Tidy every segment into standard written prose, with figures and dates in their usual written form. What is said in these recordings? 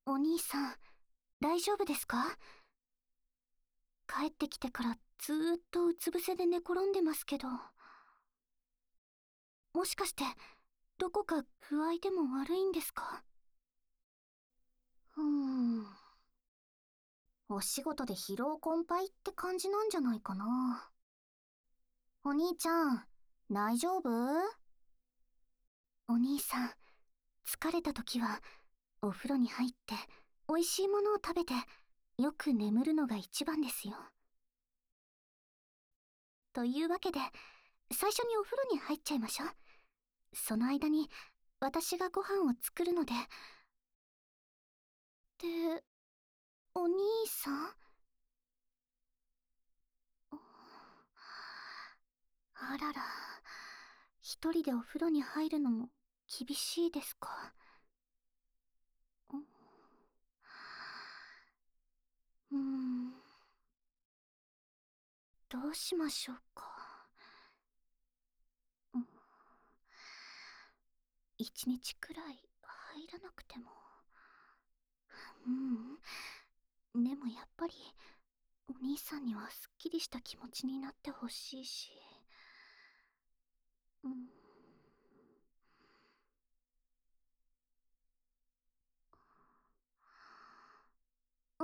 お兄さん、大丈夫ですか？帰ってきてからずーっとうつ伏せで寝転んでますけど。もしかして、どこか具合でも悪いんですか？お仕事で疲労困憊って感じなんじゃないかな。お兄ちゃん、大丈夫？お兄さん、疲れた時は、お風呂に入って、美味しいものを食べて、よく眠るのが一番ですよ。というわけで、最初にお風呂に入っちゃいましょう。その間に、私がご飯を作るので。で、お兄さん？あらら、一人でお風呂に入るのも厳しいですか？うーん、どうしましょうか。一日くらい入らなくても。でもやっぱり、お兄さんにはすっきりした気持ちになってほしいし。うん。あ、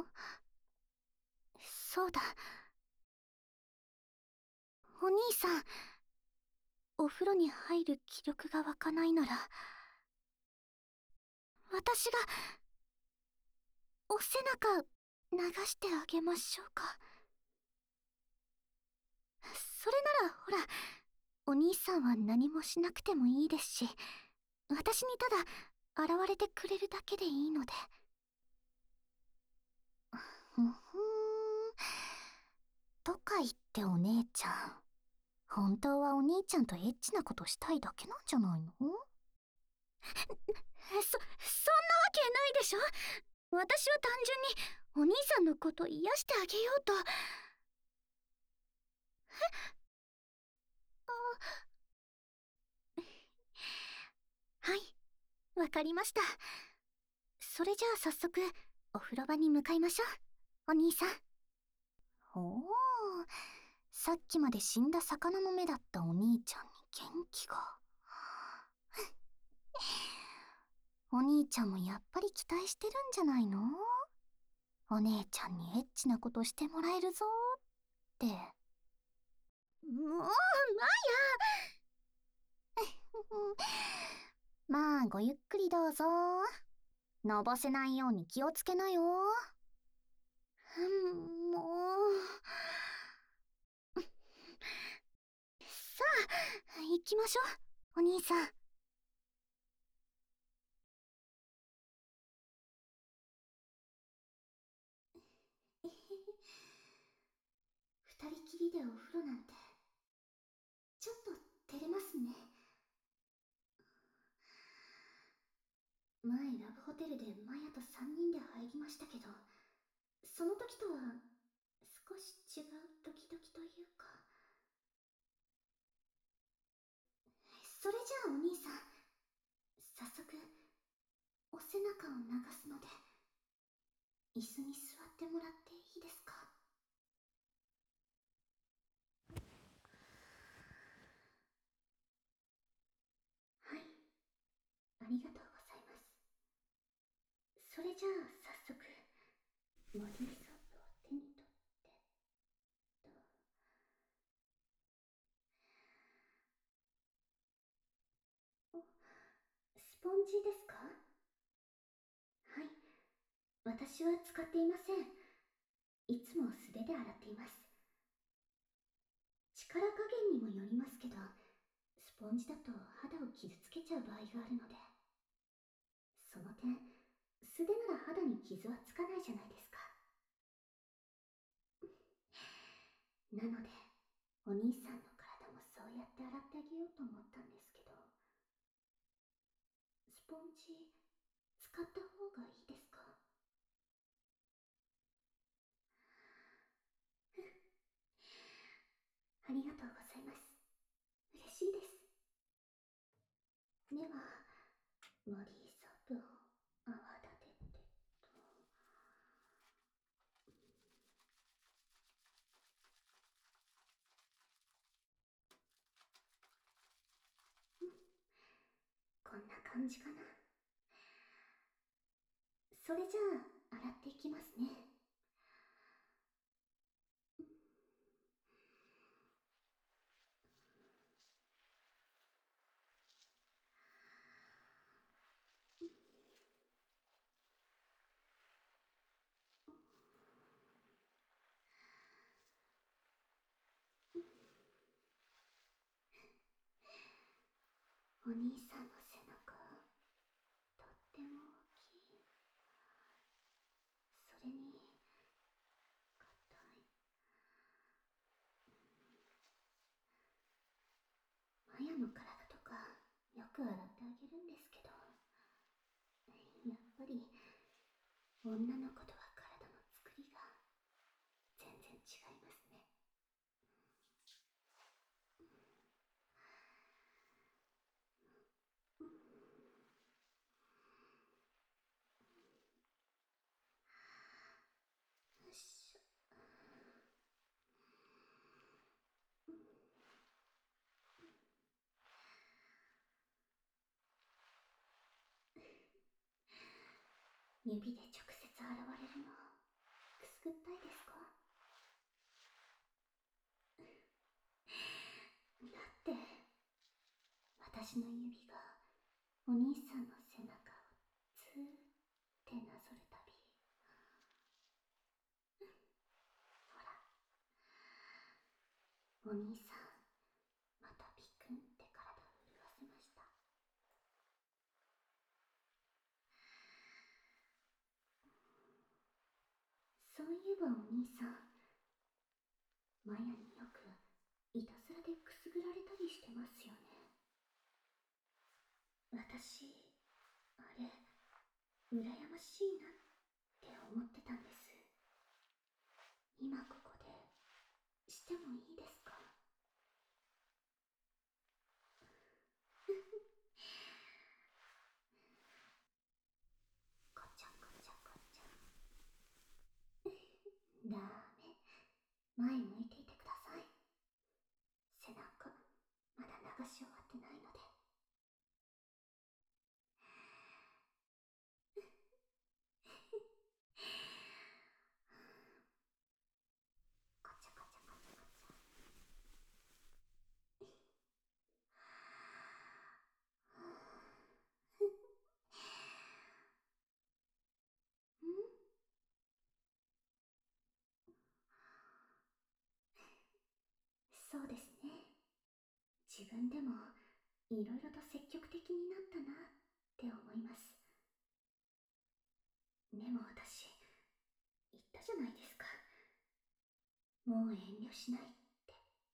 そうだ。お兄さん、お風呂に入る気力が湧かないなら、私が、お背中、流してあげましょうか。それなら、ほら、お兄さんは何もしなくてもいいですし、私にただ、現れてくれるだけでいいので。ふふーん。とか言ってお姉ちゃん。本当はお兄ちゃんとエッチなことしたいだけなんじゃないの？そんなわけないでしょ。私は単純にお兄さんのこと癒してあげようと。はい、わかりました。それじゃあ早速、お風呂場に向かいましょう、お兄さん。ほう、さっきまで死んだ魚の目だったお兄ちゃんに元気が。お兄ちゃんもやっぱり期待してるんじゃないの？お姉ちゃんにエッチなことしてもらえるぞーって。もう、マヤまあ、ごゆっくりどうぞ。のぼせないように気をつけなよ。もう。さあ、行きましょう、お兄さん。二人きりでお風呂なんて、ちょっと照れますね。前ラブホテルでマヤと三人で入りましたけど、その時とは少し違うドキドキというか。それじゃあお兄さん、早速お背中を流すので、椅子に座ってもらっていいですか？はい、ありがとうございます。それじゃあ早速、ボディーソープを手に取ってと。スポンジですか？はい、私は使っていません。いつも素手で洗っています。力加減にもよりますけど、スポンジだと肌を傷つけちゃう場合があるので。その点、素手なら肌に傷はつかないじゃないですか。なので、お兄さんの体もそうやって洗ってあげようと思ったんですけど、スポンジ、使った方がいいですか？ありがとうございます。嬉しいです。では、ボディーソープを泡立ててと。 感じかな。それじゃあ洗っていきますね。お兄さんの背中、とっても大きい。それに、硬い。マヤの体とか、よく洗ってあげるんですけど、やっぱり、女の子とは体の作りが、全然違いますね。よいしょ。指で直接洗われるの、くすぐったいですか？だって、私の指がお兄さんの背中をずーってなぞるたび、ほら、お兄さん、またピクンって体を潤せました。そういえばお兄さん、マヤによくいたずらでくすぐられたりしてますよね。私、あれ、羨ましいなって思ってたんです。今ここでしてもいいですか？こちゃこちゃこちゃ。ダメ。前向いていてください。背中、まだ流し終わってないので。こちゃこちゃこちゃこちゃ。そうですね。自分でもいろいろと積極的になったなって思います。でも私、言ったじゃないですか。もう遠慮しないって。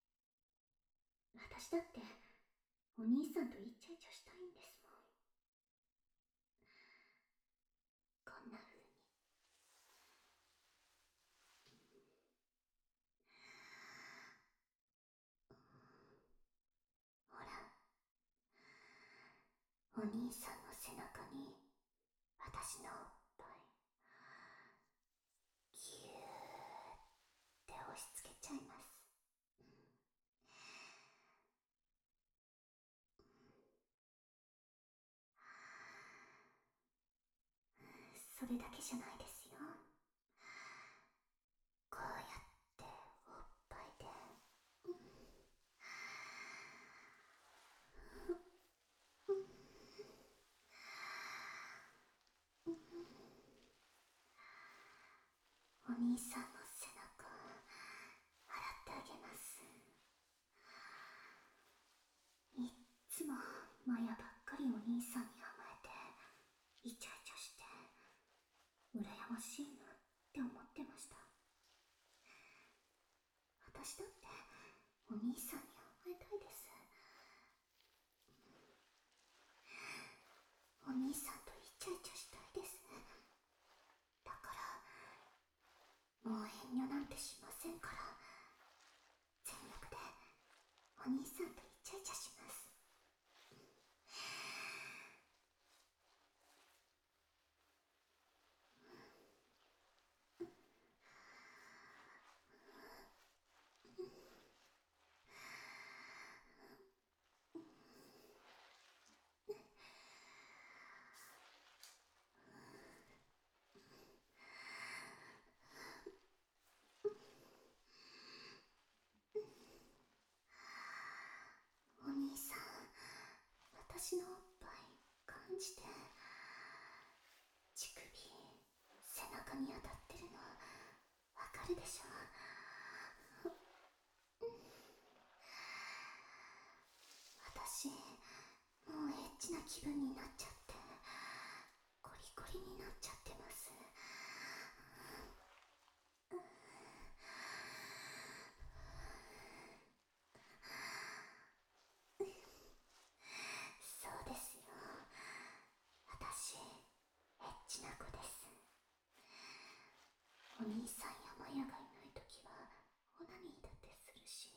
私だってお兄さんとイチャイチャしたいんですもん。こんな風に。ほら、お兄さんの背中に私のおっぱいぎゅーって押し付けちゃいます。それだけじゃないですよ。こうやっておっぱいで、お兄さんの背中洗ってあげます。いっつもマヤばっかりお兄さんに甘えてイチャイチャして羨ましいなって思ってました。私だってお兄さんに甘えたいです。お兄さんとイチャイチャしたいです。だからもう遠慮なんてしませんから、全力でお兄さんとイチャイチャします。 じて、乳首、背中に当たってるのわかるでしょ。私もうエッチな気分になっちゃって、コリコリになっちゃってます。そうですよ、私エッチな子です。お兄さんやマヤがいないときはオナニーだってするし、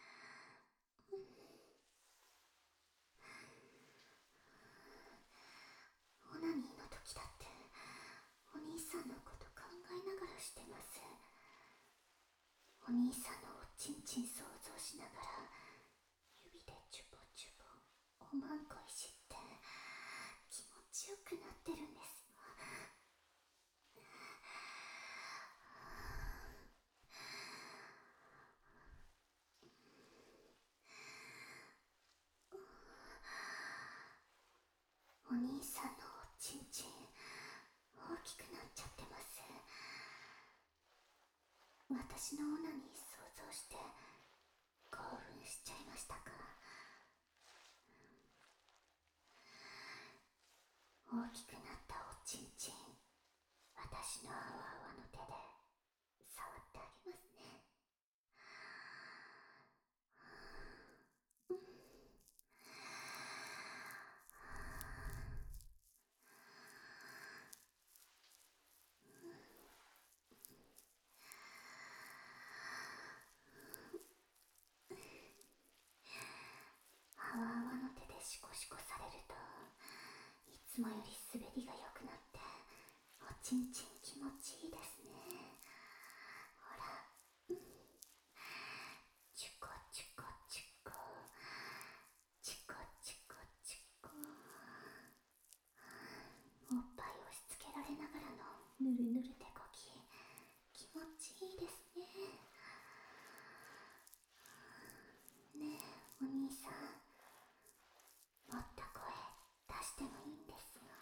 オナニーの時だってお兄さんのこと考えながらしてます。お兄さんのおちんちん想像しながら指でチュポチュポおまんこいじって気持ちよくなってるんですよ。お兄さんのおちんちん大きくなっちゃってます。私のオナニー想像して興奮しちゃいましたか。大きくなったおちんちん、私のあわあわの手で触ってあげますね。あわあわの手でシコシコされるといつもより滑りが良くなっておちんちん気持ちいいですね。ほら、チュコチュコチュコチコチコチコ、おっぱい押し付けられながらのぬるぬる手こき、気持ちいいですね。ねえお兄さん、もっと声出してもいいんですよ。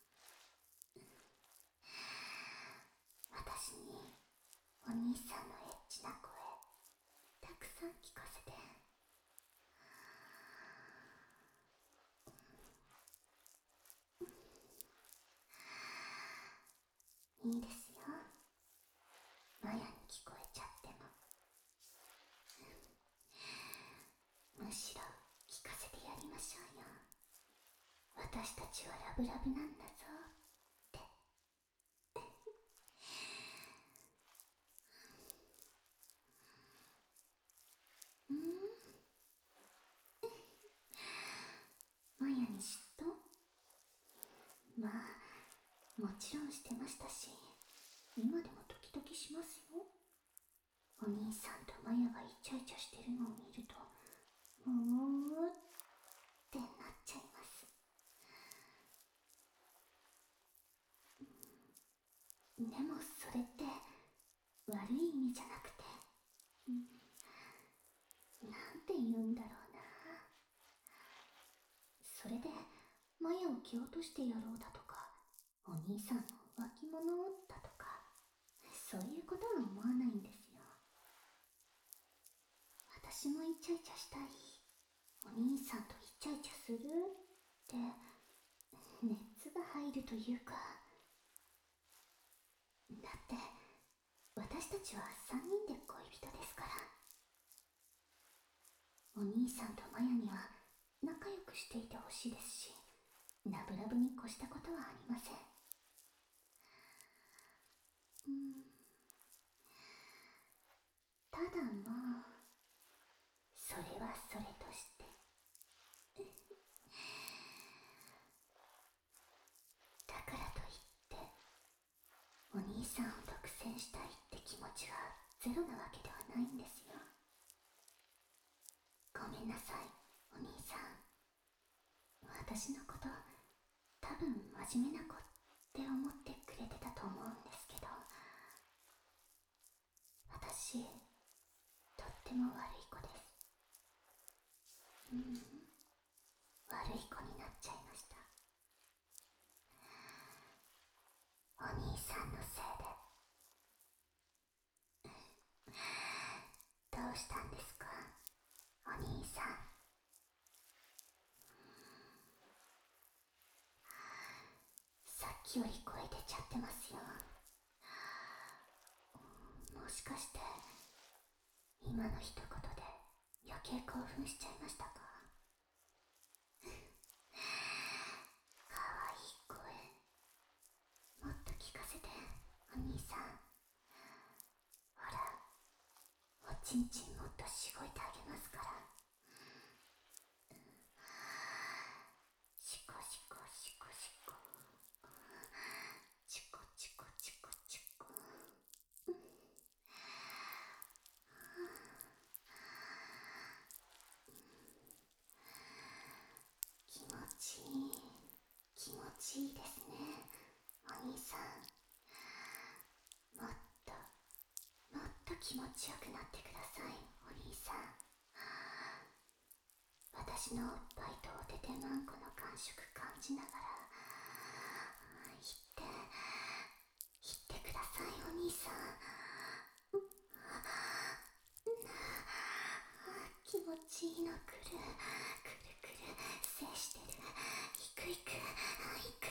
私にお兄さんのエッチな声たくさん聞かせて。いいですよ、マヤに聞こえちゃっても。むしろ聞かせてやりましょうよ。私たちはラブラブなんだぞって。マヤに嫉妬？まあもちろんしてましたし、今でも時々しますよ。お兄さんとマヤがイチャイチャしてるのを見るともうってなっちゃいます。でもそれって悪い意味じゃなくて、なんて言うんだろうな、それでマヤを蹴落としてやろうだとか、お兄さんの浮気者だとか、そういうことは思わないんですよ。私もイチャイチャしたい、お兄さんとイチャイチャするって熱が入るというか、だって私たちは3人で恋人ですから。お兄さんとマヤには仲良くしていてほしいですし、ラブラブに越したことはありません。ただまあ、それはそれとして、だからといってお兄さんを独占したいって気持ちはゼロなわけではないんですよ。ごめんなさいお兄さん、私のこと多分真面目な子って思ってくれてたと思うんですけど、私とっても悪い子です。悪い子になっちゃいました。 きより声出ちゃってますよ。もしかして今の一言で余計興奮しちゃいましたか？かわいい声もっと聞かせて、お兄さん。ほら、おちんちんもっとしごいてあげますから。しこしこしこしこ、チコチコチコチコ。気持ちいい、気持ちいいですね、お兄さん。もっともっと気持ちよくなってください、お兄さん。私のおっぱいとおててまんこの感触感じながら言ってください、お兄さん。気持ちいいのくるくるくる、制してる。いくいくいく。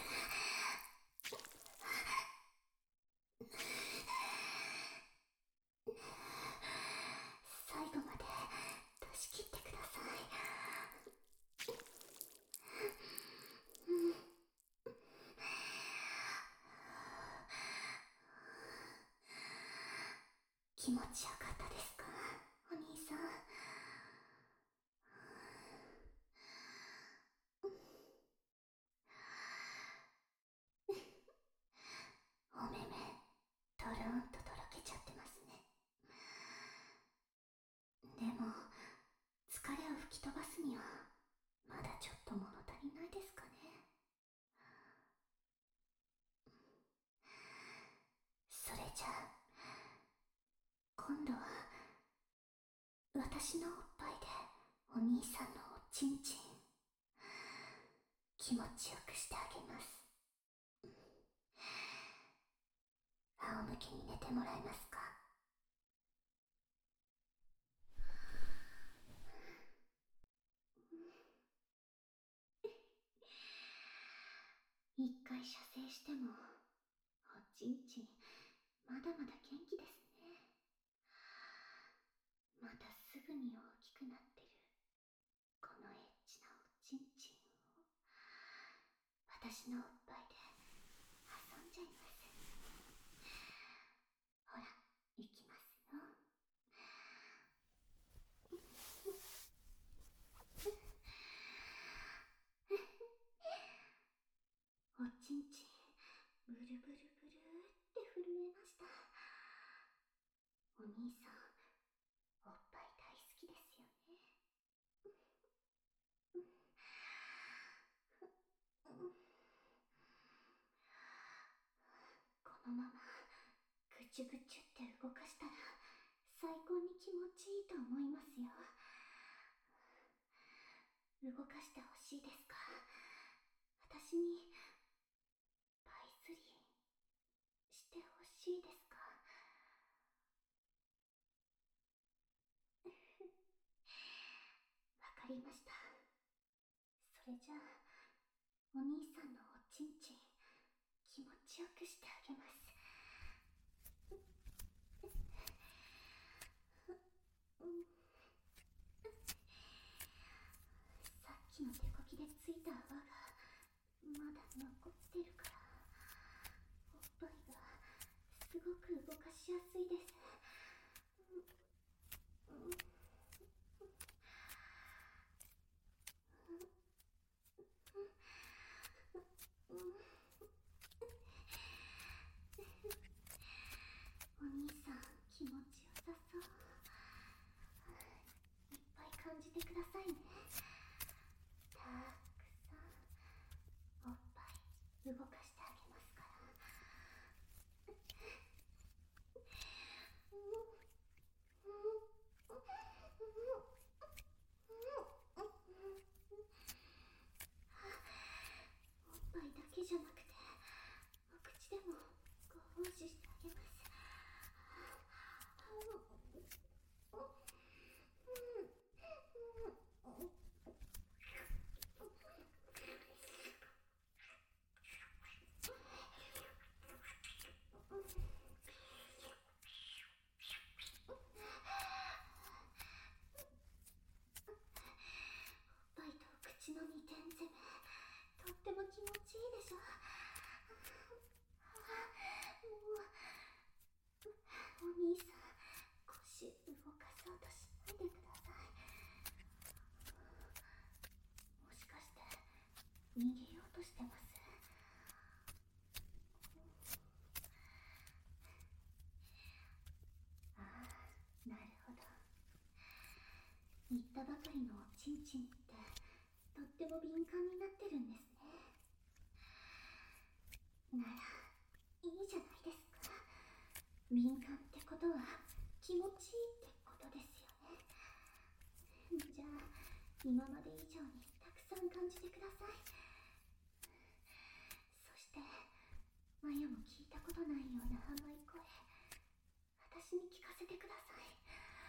最後まで出し切ってください。気持ちよかったですか、お兄さん。お目目とろんととろけちゃってますね。でも疲れを吹き飛ばすにはまだちょっと物足りないですかね。それじゃあ今度は私のおっぱいでお兄さんのおちんちん気持ちよくしてあげます。仰向けに寝てもらえますか？一回射精してもおちんちんまだまだ元気ですね。またすぐに大きくなってるこのエッチなおちんちんを私のおっぱいで遊んじゃいます。ほら、いきますよ。おちんちんブルブルブルって震えました。お兄さんおっぱい大好きですよね。このままぐちゅぐちゅって動かしたら最高に気持ちいいと思いますよ。動かしてほしいですか？私にパイスリーしてほしいですか？わかりました。それじゃあお兄さんのおちんちん気持ちよくしてあげます。さっきの手こきでついた泡がまだ残ってるからおっぱいがすごく動かしやすいです。お兄さん気持ちよさそう。いっぱい感じてくださいね。たくさんおっぱい動かしてあげますから。おっぱいだけじゃなくてお口でもご奉仕してあげます。 逃げようとしてます。ああ、なるほど。言ったばかりのおちんちんってとっても敏感になってるんですね。ならいいじゃないですか。敏感ってことは気持ちいいってことですよね。じゃあ今まで以上にたくさん感じてください。そしてマヤも聞いたことないような甘い声、私に聞かせてください。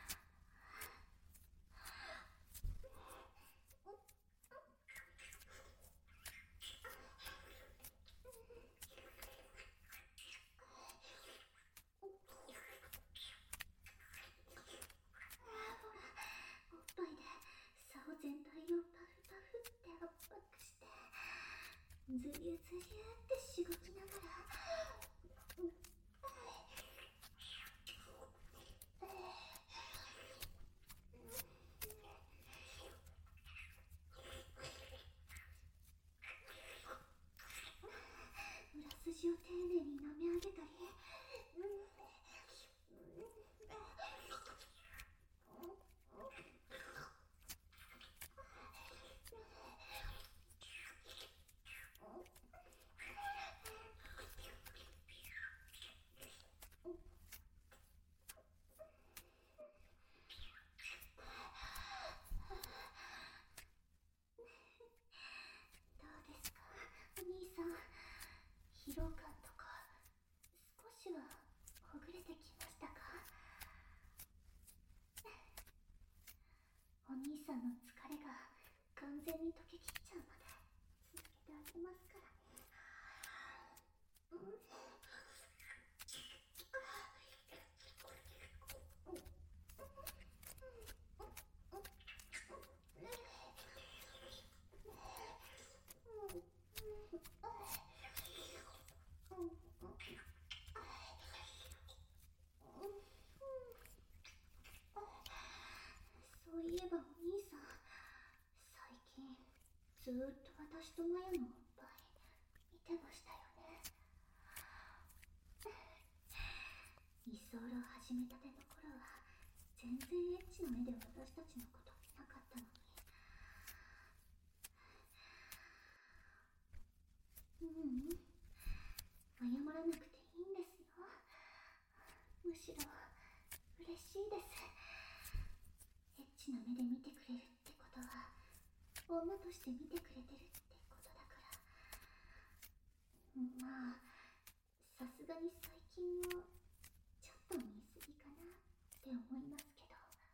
おっぱいで竿全体をパフパフって圧迫して、ズリュズリュってしごきながら、裏筋を丁寧に舐め上げたり、どうですかお兄さん、疲労感とか少しはほぐれてきましたか？お兄さんの疲れが完全に溶けきっちゃうまで続けてあげますからね。そういえばお兄さん、最近ずーっと私とマヤのおっぱい見てましたよね。居候始めたての頃は全然エッチな目で私たちのこと見なかったのに。謝らなくていいんですよ。むしろ嬉しいです。エッチな目で見てくれるってことは女として見てくれてるってことだから。まあさすがに最近もちょっと見すぎかなって思いますけど。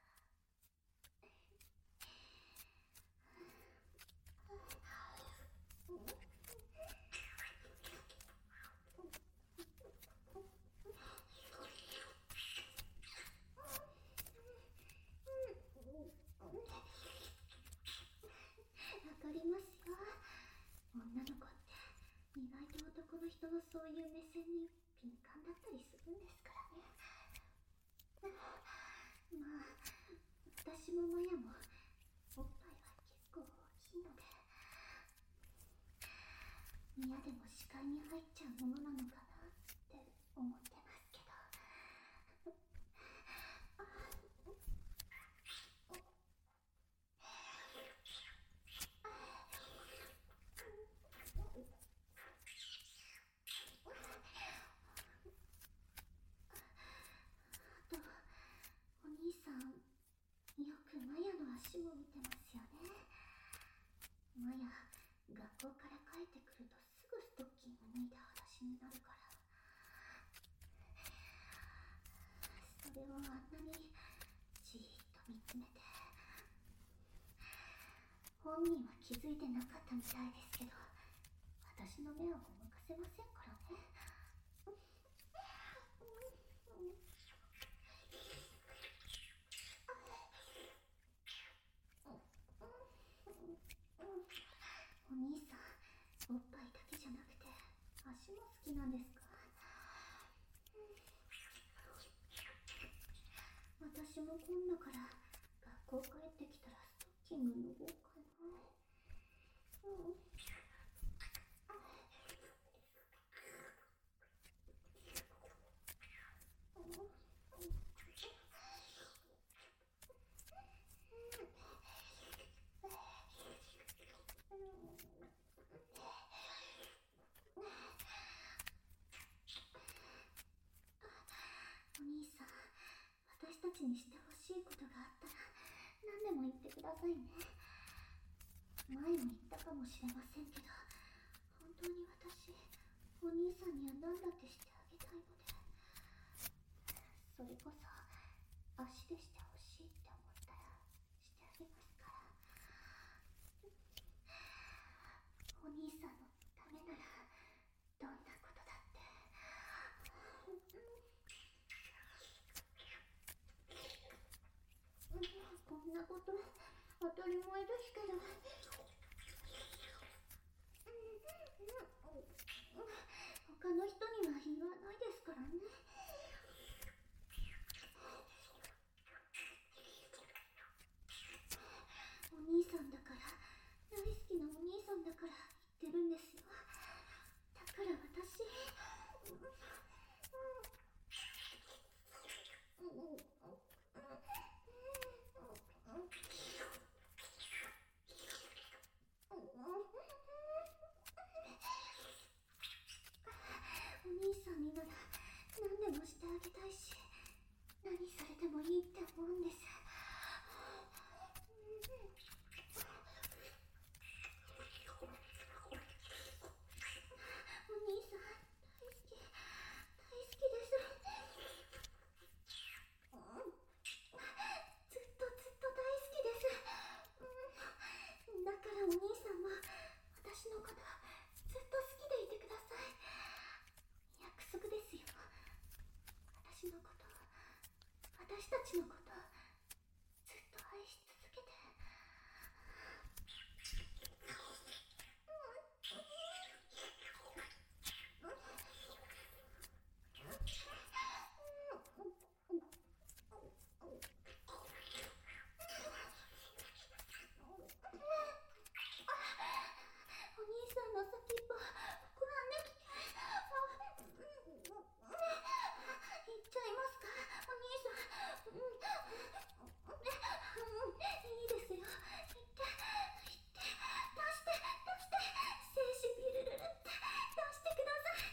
わかりますよ。女の子って意外と男の人のそういう目線に敏感だったりするんですからね。まあ私もマヤもおっぱいは結構大きいので、嫌でも視界に入っちゃうものなのかなって思ってますけど。あとお兄さん、よくマヤの足も見てますよね。マヤ学校から帰ってくるとすぐストッキング脱いで裸足になるから、それをあんなにじーっと見つめて。本人は気づいてなかったみたいですけど、私の目をごまかせませんからね。お兄さん、おっぱいだけじゃなくて足も好きなんですか？私も今度から学校帰ってきたらストッキング脱ごうかな。 しにしてほしいことがあったら何でも言ってくださいね。前も言ったかもしれませんけど、本当に私、お兄さんには何だってしてあげたいので、それこそ足でしてほしいって思ったらしてあげますから。お兄さんのためならどんなことだって。こんなこと当たり前ですけど、他の人には言わないですからね。お兄さんだから、大好きなお兄さんだから言ってるんですよ。だから私、お兄さんになら何でもしてあげたいし、何されてもいいって思うんです。お兄さん大好き、大好きです。ずっとずっと大好きです。だからお兄さんも私のことずっと好きでいてください。約束ですよ。私のこと、私たちのことずっと愛し続けて。お兄さんの先っぽ膨らんできて、行っちゃいますかお兄さん。いいですよ、行って出して精子ビルルルって出してください。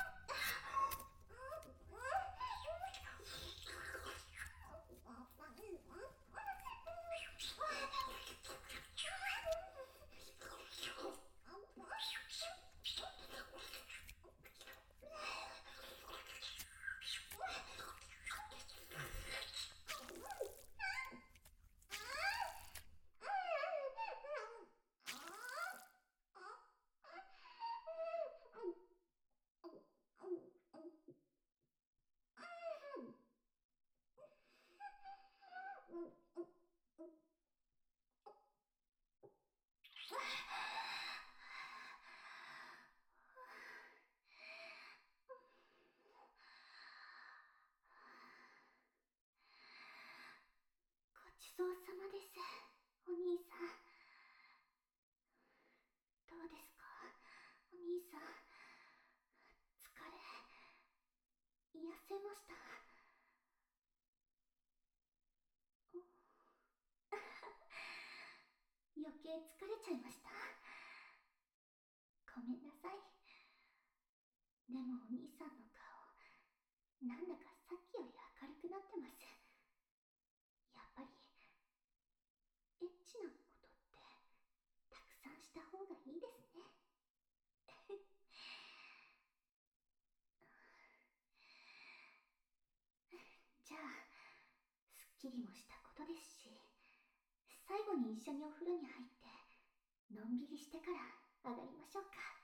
ごちそうさまです、お兄さん。どうですか、お兄さん。疲れ、癒せました？余計疲れちゃいました？ごめんなさい。でもお兄さんの顔、なんだかさっきより明るくなってます。やっぱりエッチなことってたくさんした方がいいですね。じゃあ、すっきりもしたことですし、最後に一緒にお風呂に入ってのんびりしてから上がりましょうか。